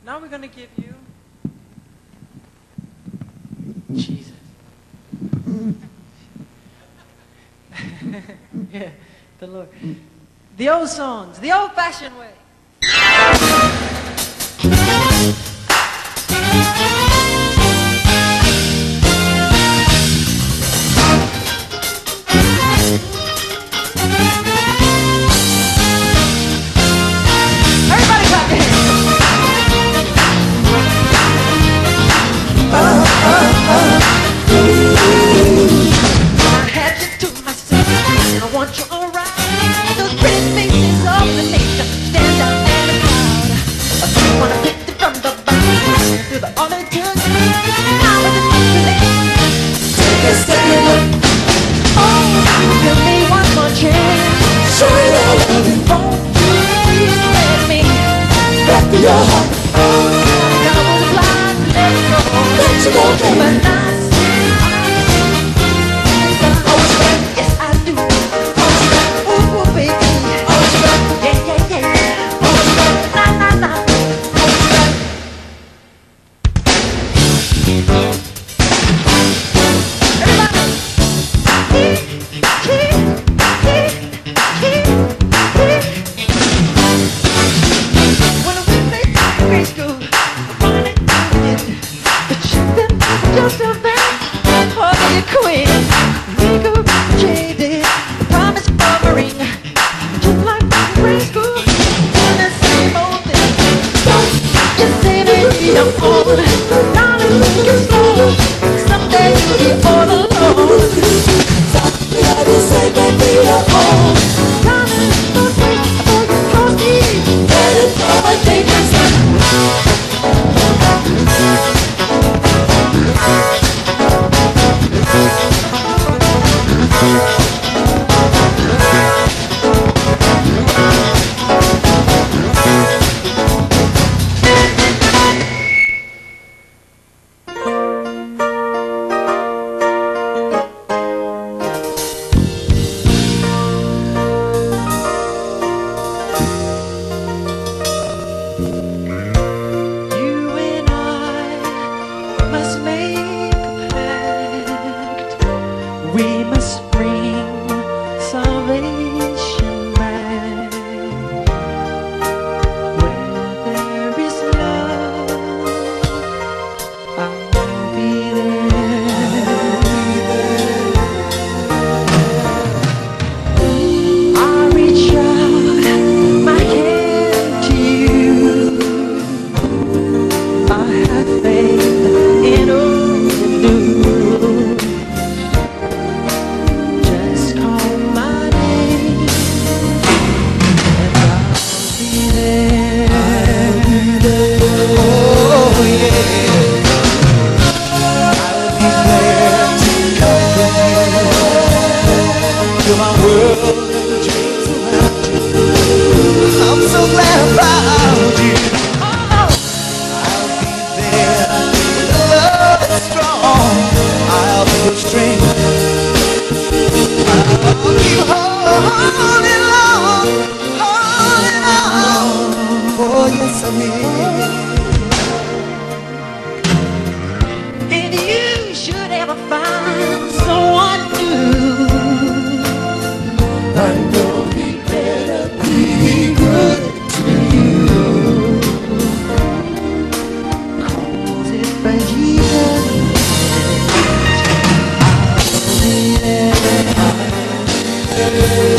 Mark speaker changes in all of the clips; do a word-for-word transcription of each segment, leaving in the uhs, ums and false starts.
Speaker 1: Now we're going to give you Jesus. Yeah, the Lord. The old songs, the old-fashioned way. Everybody clap your hands. Uh, uh, uh. I had you to myself, and I want you around. Those pretty faces of the nation stand out in the crowd. I wanna pick it from the bottom through the all it took. Now with the next take a second look. Oh, give me one more chance. Show me your loving. Won't you let me back to your heart? Oh, I was blind, let go. Let you go, baby. But not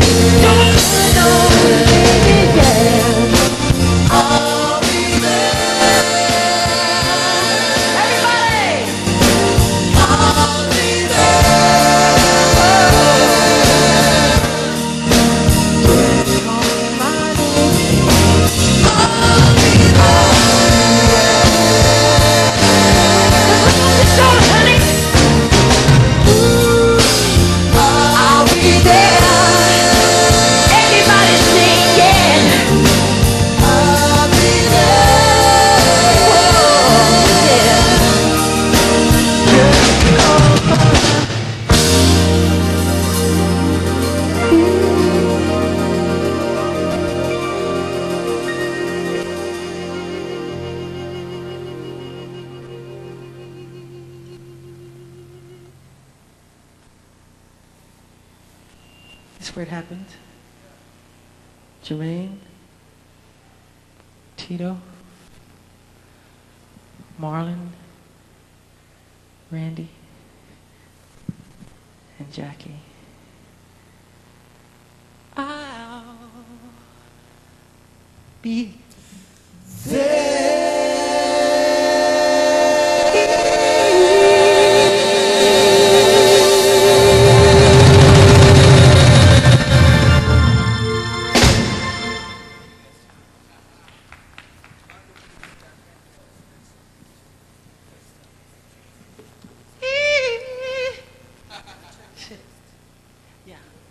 Speaker 2: I'll be there.
Speaker 1: That's where it happened. Jermaine, Tito, Marlon, Randy, and Jackie. I'll be